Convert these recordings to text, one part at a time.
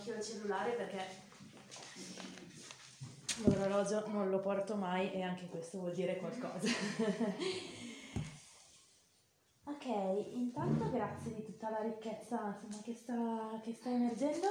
anch'io il cellulare perché l'orologio non lo porto mai e anche questo vuol dire qualcosa. Ok, intanto grazie di tutta la ricchezza insomma, che sta emergendo.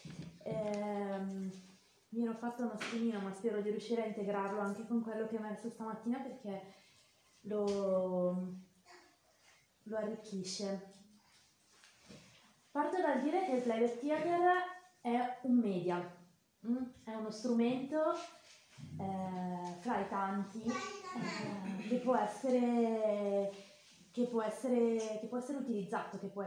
Mi ero fatto uno schemino, ma spero di riuscire a integrarlo anche con quello che è emerso stamattina perché lo arricchisce. Parto dal dire che il playback theater è un media, è uno strumento fra i tanti che può essere utilizzato, che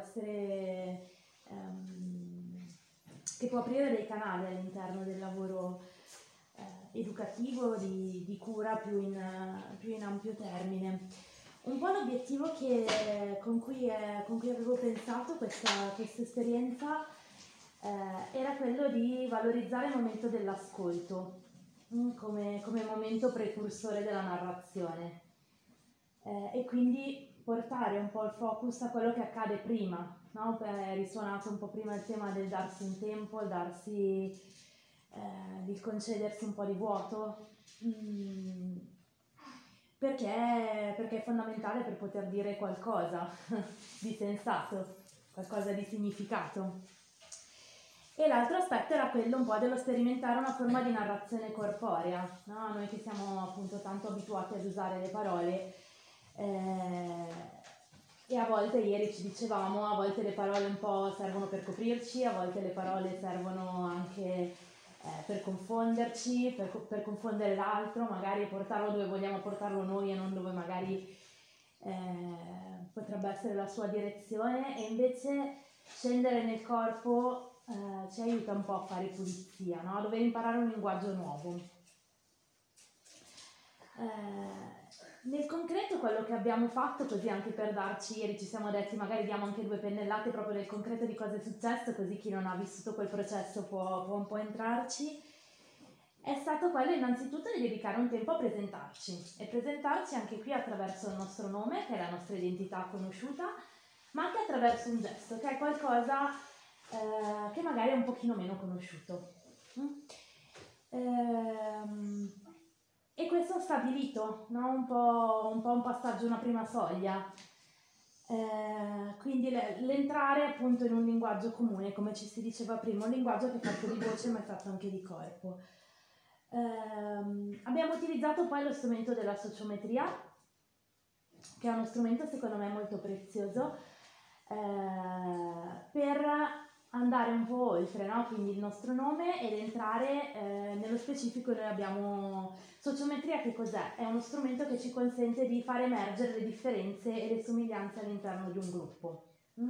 può aprire dei canali all'interno del lavoro educativo, di cura più in ampio termine. Un po' l'obiettivo con cui avevo pensato questa esperienza era quello di valorizzare il momento dell'ascolto come momento precursore della narrazione e quindi portare un po' il focus a quello che accade prima, no? È risuonato un po' prima il tema del darsi un tempo, di concedersi un po' di vuoto, perché è fondamentale per poter dire qualcosa di sensato, qualcosa di significato. E l'altro aspetto era quello un po' dello sperimentare una forma di narrazione corporea, no? Noi che siamo appunto tanto abituati ad usare le parole e a volte ieri ci dicevamo, a volte le parole un po' servono per coprirci, a volte le parole servono anche per confonderci, per confondere l'altro, magari portarlo dove vogliamo portarlo noi e non dove magari potrebbe essere la sua direzione, e invece scendere nel corpo ci aiuta un po' a fare pulizia, no? A dover imparare un linguaggio nuovo. Nel concreto quello che abbiamo fatto, così anche per darci, ieri ci siamo detti magari diamo anche 2 pennellate proprio del concreto di cosa è successo, così chi non ha vissuto quel processo può un po' entrarci, è stato quello innanzitutto di dedicare un tempo a presentarci, e presentarci anche qui attraverso il nostro nome, che è la nostra identità conosciuta, ma anche attraverso un gesto, che è qualcosa che magari è un pochino meno conosciuto. E questo ha stabilito, no? un po' un passaggio, una prima soglia. Quindi l'entrare appunto in un linguaggio comune, come ci si diceva prima, un linguaggio che è fatto di voce ma è fatto anche di corpo. Abbiamo utilizzato poi lo strumento della sociometria, che è uno strumento secondo me molto prezioso per andare un po' oltre, no? Quindi il nostro nome, ed entrare nello specifico. Noi abbiamo sociometria. Che cos'è? È uno strumento che ci consente di far emergere le differenze e le somiglianze all'interno di un gruppo.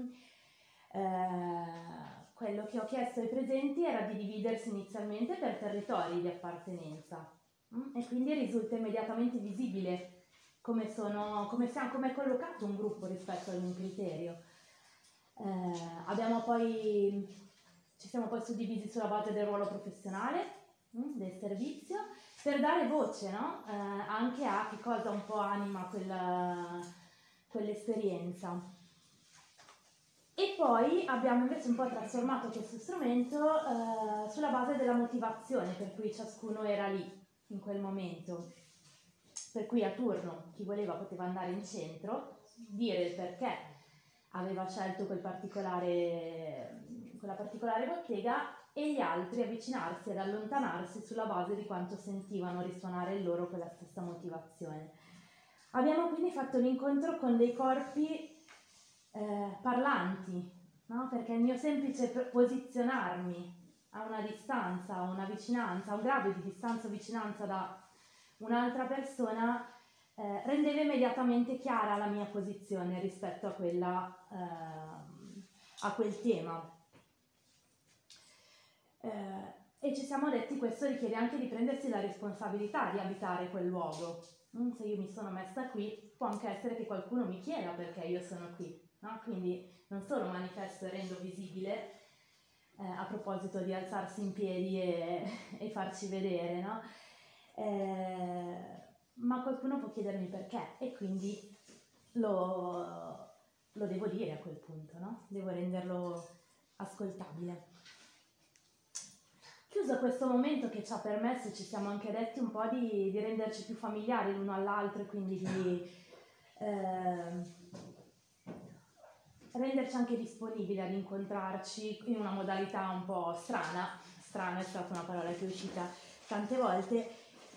Quello che ho chiesto ai presenti era di dividersi inizialmente per territori di appartenenza e quindi risulta immediatamente visibile come è collocato un gruppo rispetto ad un criterio. Ci siamo poi suddivisi sulla base del ruolo professionale, del servizio, per dare voce, no? Anche a che cosa un po' anima quell'esperienza. E poi abbiamo invece un po' trasformato questo strumento sulla base della motivazione per cui ciascuno era lì in quel momento. Per cui a turno chi voleva poteva andare in centro, dire il perché aveva scelto quella particolare bottega, e gli altri avvicinarsi ed allontanarsi sulla base di quanto sentivano risuonare in loro quella stessa motivazione. Abbiamo quindi fatto un incontro con dei corpi parlanti, no? Perché il mio semplice posizionarmi a una distanza, a una vicinanza, a un grado di distanza o vicinanza da un'altra persona rendeva immediatamente chiara la mia posizione rispetto a quel tema. E ci siamo detti questo richiede anche di prendersi la responsabilità di abitare quel luogo. Se io mi sono messa qui, può anche essere che qualcuno mi chieda perché io sono qui, no? Quindi non solo manifesto e rendo visibile, a proposito di alzarsi in piedi e farci vedere, no? Ma qualcuno può chiedermi perché, e quindi lo devo dire a quel punto, no? Devo renderlo ascoltabile. uso questo momento che ci ha permesso, ci siamo anche detti un po' di renderci più familiari l'uno all'altro e quindi di renderci anche disponibili ad incontrarci in una modalità un po' strana è stata una parola che è uscita tante volte,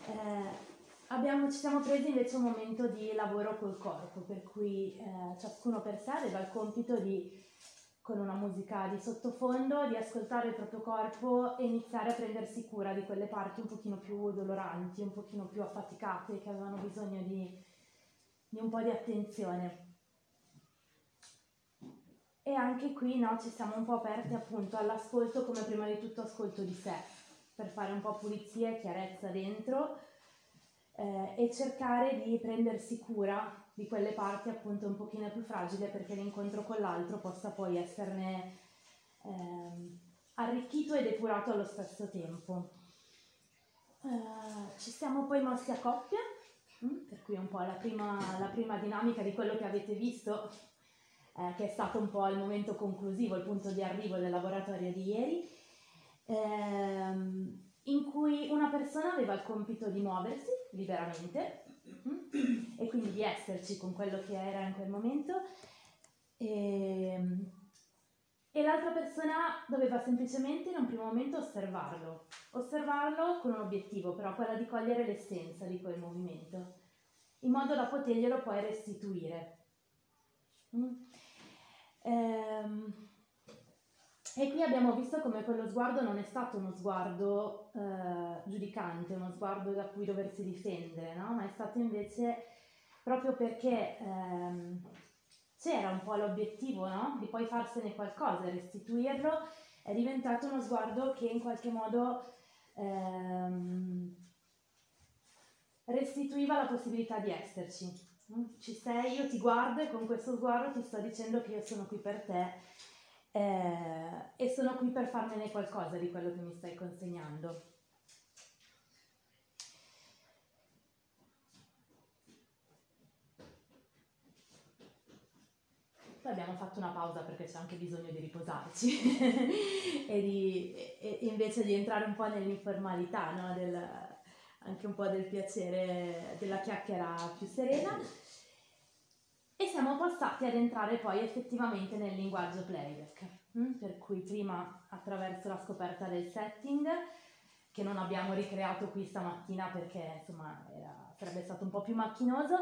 ci siamo presi invece un momento di lavoro col corpo, per cui ciascuno per sé aveva il compito di, con una musica di sottofondo, di ascoltare il proprio corpo e iniziare a prendersi cura di quelle parti un pochino più doloranti, un pochino più affaticate, che avevano bisogno di un po' di attenzione. E anche qui, no, ci siamo un po' aperti appunto all'ascolto come prima di tutto ascolto di sé, per fare un po' pulizia e chiarezza dentro e cercare di prendersi cura di quelle parti appunto un pochino più fragili, perché l'incontro con l'altro possa poi esserne arricchito e depurato allo stesso tempo. Ci siamo poi mossi a coppia, per cui un po' la prima dinamica di quello che avete visto, che è stato un po' il momento conclusivo, il punto di arrivo del laboratorio di ieri, in cui una persona aveva il compito di muoversi liberamente e quindi di esserci con quello che era in quel momento, e l'altra persona doveva semplicemente in un primo momento osservarlo con un obiettivo, però quello di cogliere l'essenza di quel movimento, in modo da poterglielo poi restituire. E qui abbiamo visto come quello sguardo non è stato uno sguardo giudicante, uno sguardo da cui doversi difendere, no? Ma è stato invece, proprio perché c'era un po' l'obiettivo, no? Di poi farsene qualcosa e restituirlo, è diventato uno sguardo che in qualche modo restituiva la possibilità di esserci. Ci sei, io ti guardo e con questo sguardo ti sto dicendo che io sono qui per te e sono qui per farmene qualcosa di quello che mi stai consegnando. Poi abbiamo fatto una pausa perché c'è anche bisogno di riposarci e invece di entrare un po' nell'informalità, no? Anche un po' del piacere della chiacchiera più serena, e siamo passati ad entrare poi effettivamente nel linguaggio playback, per cui prima attraverso la scoperta del setting, che non abbiamo ricreato qui stamattina perché insomma sarebbe stato un po' più macchinoso,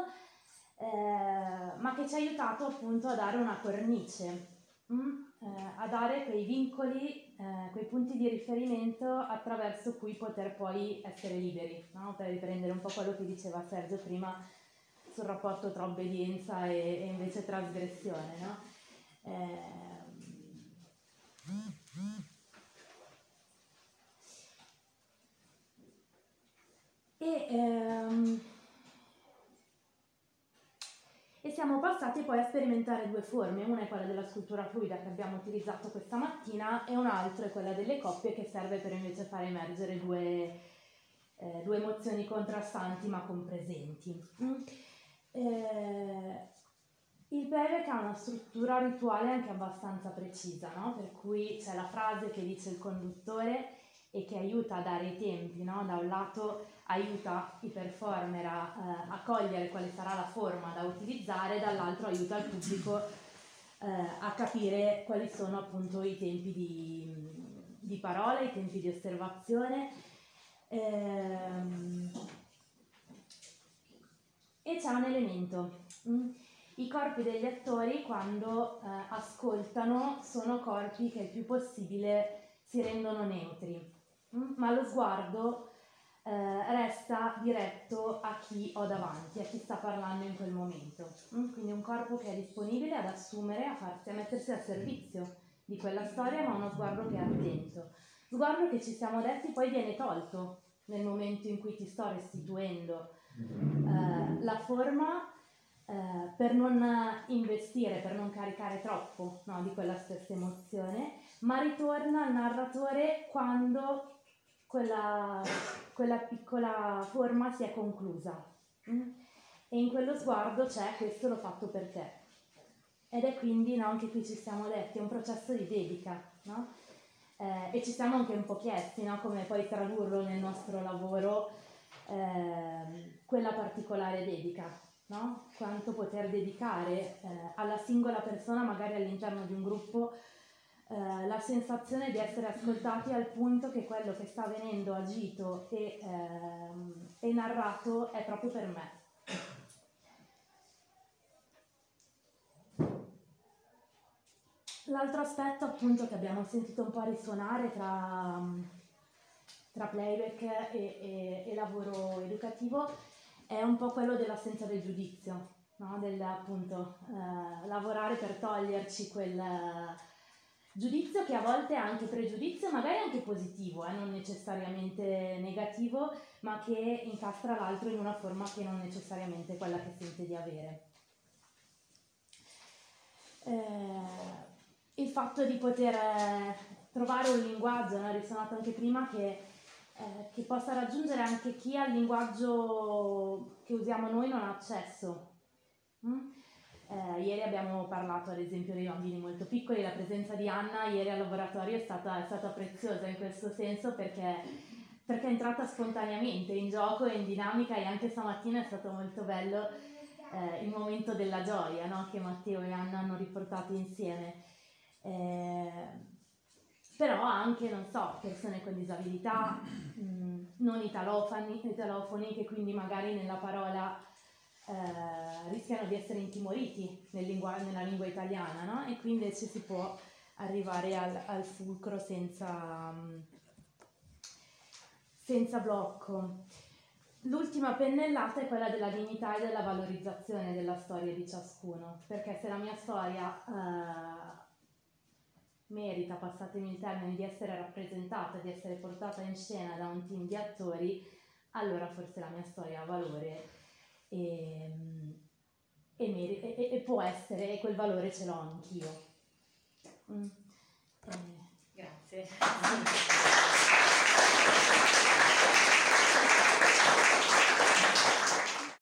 ma che ci ha aiutato appunto a dare una cornice, a dare quei vincoli, quei punti di riferimento attraverso cui poter poi essere liberi, no? Per riprendere un po' quello che diceva Sergio prima sul rapporto tra obbedienza e invece trasgressione, no? E siamo passati poi a sperimentare due forme, una è quella della scultura fluida che abbiamo utilizzato questa mattina e un'altra è quella delle coppie, che serve per invece far emergere due emozioni contrastanti ma compresenti. Il playback ha una struttura rituale anche abbastanza precisa, no? Per cui c'è la frase che dice il conduttore e che aiuta a dare i tempi, no? Da un lato aiuta i performer a cogliere quale sarà la forma da utilizzare, dall'altro aiuta il pubblico a capire quali sono appunto i tempi di parola, i tempi di osservazione. E c'è un elemento. I corpi degli attori quando ascoltano sono corpi che il più possibile si rendono neutri, ma lo sguardo resta diretto a chi ho davanti, a chi sta parlando in quel momento. Quindi un corpo che è disponibile ad assumere, a mettersi al servizio di quella storia, ma uno sguardo che è attento. Sguardo che ci siamo detti poi viene tolto nel momento in cui ti sto restituendo la forma, per non investire, per non caricare troppo, no, di quella stessa emozione, ma ritorna al narratore quando quella piccola forma si è conclusa. E in quello sguardo c'è: questo l'ho fatto per te. Ed è quindi, no, anche qui ci siamo detti, è un processo di dedica, no? e ci siamo anche un po' chiesti, no? Come poi tradurlo nel nostro lavoro, quella particolare dedica, no? Quanto poter dedicare alla singola persona, magari all'interno di un gruppo, la sensazione di essere ascoltati al punto che quello che sta avvenendo, agito e narrato è proprio per me. L'altro aspetto appunto che abbiamo sentito un po' risuonare tra playback e lavoro educativo è un po' quello dell'assenza del giudizio, no? Del appunto lavorare per toglierci quel giudizio che a volte è anche pregiudizio, magari anche positivo, non necessariamente negativo, ma che incastra l'altro in una forma che non necessariamente è quella che sente di avere. Il fatto di poter trovare un linguaggio, ne ha risuonato anche prima, che possa raggiungere anche chi al linguaggio che usiamo noi non ha accesso. Ieri abbiamo parlato ad esempio dei bambini molto piccoli, la presenza di Anna ieri al laboratorio è stata preziosa in questo senso perché è entrata spontaneamente in gioco e in dinamica, e anche stamattina è stato molto bello il momento della gioia, no? Che Matteo e Anna hanno riportato insieme. Però anche, non so, persone con disabilità, non italofoni, che quindi magari nella parola rischiano di essere intimoriti nella lingua italiana, no? E qui invece si può arrivare al fulcro senza blocco. L'ultima pennellata è quella della dignità e della valorizzazione della storia di ciascuno, perché se la mia storia merita, passatemi il termine, di essere rappresentata, di essere portata in scena da un team di attori, allora forse la mia storia ha valore e può essere, e quel valore ce l'ho anch'io. Grazie.